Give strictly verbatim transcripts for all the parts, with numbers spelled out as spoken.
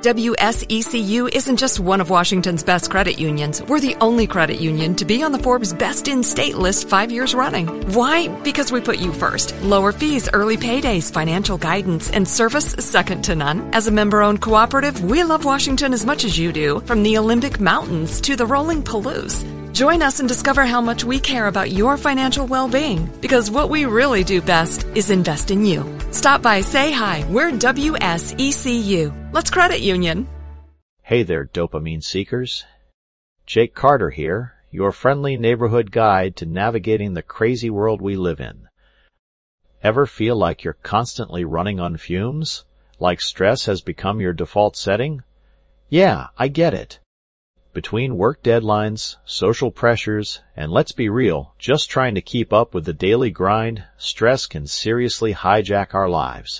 W S E C U isn't just one of Washington's best credit unions. We're the only credit union to be on the Forbes Best in State list five years running. Why? Because we put you first. Lower fees, early paydays, financial guidance, and service second to none. As a member-owned cooperative, we love Washington as much as you do, from the Olympic Mountains to the rolling Palouse. Join us and discover how much we care about your financial well-being, because what we really do best is invest in you. Stop by, say hi. We're W S E C U. Let's credit union. Hey there, dopamine seekers. Jake Carter here, your friendly neighborhood guide to navigating the crazy world we live in. Ever feel like you're constantly running on fumes? Like stress has become your default setting? Yeah, I get it. Between work deadlines, social pressures, and let's be real, just trying to keep up with the daily grind, stress can seriously hijack our lives.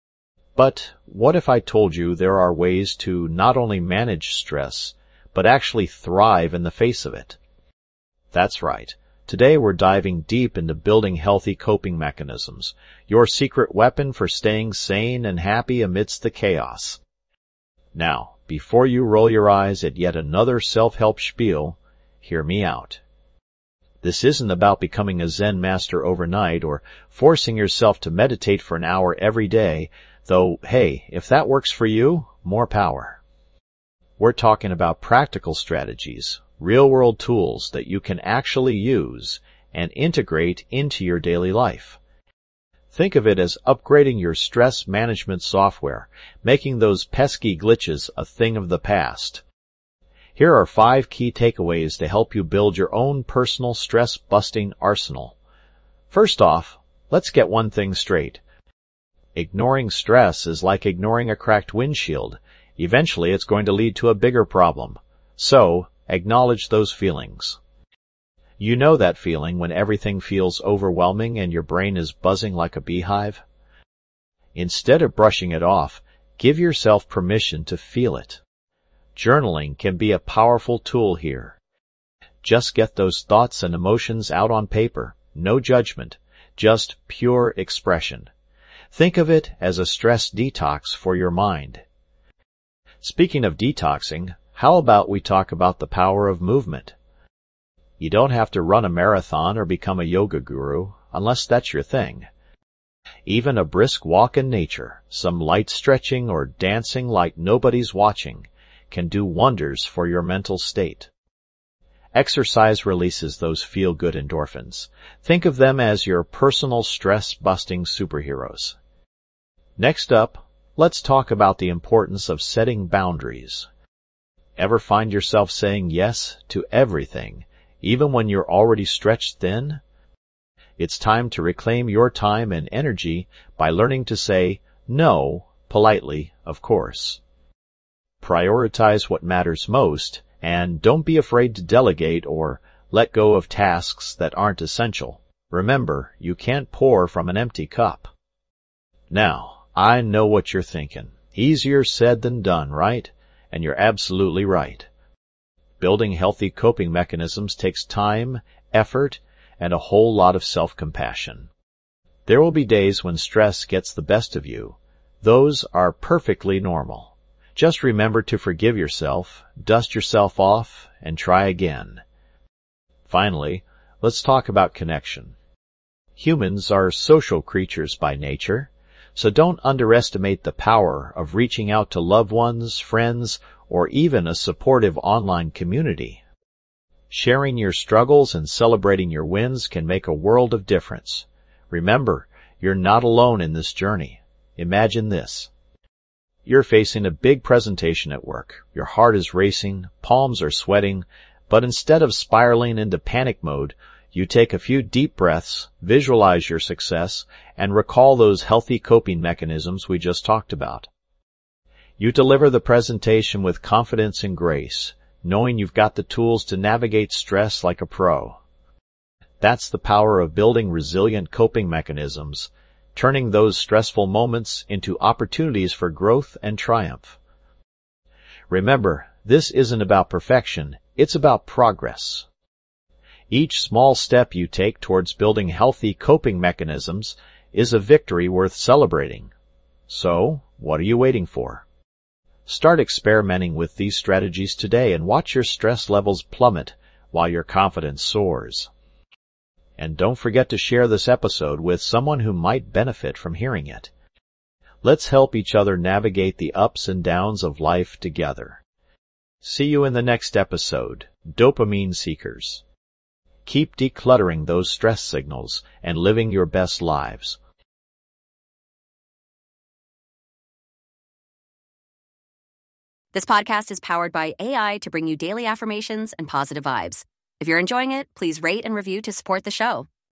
But what if I told you there are ways to not only manage stress, but actually thrive in the face of it? That's right. Today we're diving deep into building healthy coping mechanisms, your secret weapon for staying sane and happy amidst the chaos. Now, before you roll your eyes at yet another self-help spiel, hear me out. This isn't about becoming a Zen master overnight or forcing yourself to meditate for an hour every day, though, hey, if that works for you, more power. We're talking about practical strategies, real-world tools that you can actually use and integrate into your daily life. Think of it as upgrading your stress management software, making those pesky glitches a thing of the past. Here are five key takeaways to help you build your own personal stress-busting arsenal. First off, let's get one thing straight. Ignoring stress is like ignoring a cracked windshield. Eventually it's going to lead to a bigger problem. So, acknowledge those feelings. You know that feeling when everything feels overwhelming and your brain is buzzing like a beehive? Instead of brushing it off, give yourself permission to feel it. Journaling can be a powerful tool here. Just get those thoughts and emotions out on paper. No judgment, just pure expression. Think of it as a stress detox for your mind. Speaking of detoxing, how about we talk about the power of movement? You don't have to run a marathon or become a yoga guru, unless that's your thing. Even a brisk walk in nature, some light stretching or dancing like nobody's watching, can do wonders for your mental state. Exercise releases those feel-good endorphins. Think of them as your personal stress-busting superheroes. Next up, let's talk about the importance of setting boundaries. Ever find yourself saying yes to everything, even when you're already stretched thin? It's time to reclaim your time and energy by learning to say no, politely, of course. Prioritize what matters most, and don't be afraid to delegate or let go of tasks that aren't essential. Remember, you can't pour from an empty cup. Now, I know what you're thinking. Easier said than done, right? And you're absolutely right. Building healthy coping mechanisms takes time, effort, and a whole lot of self-compassion. There will be days when stress gets the best of you. Those are perfectly normal. Just remember to forgive yourself, dust yourself off, and try again. Finally, let's talk about connection. Humans are social creatures by nature, so don't underestimate the power of reaching out to loved ones, friends, or even a supportive online community. Sharing your struggles and celebrating your wins can make a world of difference. Remember, you're not alone in this journey. Imagine this. You're facing a big presentation at work. Your heart is racing, palms are sweating, but instead of spiraling into panic mode, you take a few deep breaths, visualize your success, and recall those healthy coping mechanisms we just talked about. You deliver the presentation with confidence and grace, knowing you've got the tools to navigate stress like a pro. That's the power of building resilient coping mechanisms, turning those stressful moments into opportunities for growth and triumph. Remember, this isn't about perfection, it's about progress. Each small step you take towards building healthy coping mechanisms is a victory worth celebrating. So, what are you waiting for? Start experimenting with these strategies today and watch your stress levels plummet while your confidence soars. And don't forget to share this episode with someone who might benefit from hearing it. Let's help each other navigate the ups and downs of life together. See you in the next episode, Dopamine Seekers. Keep decluttering those stress signals and living your best lives. This podcast is powered by A I to bring you daily affirmations and positive vibes. If you're enjoying it, please rate and review to support the show.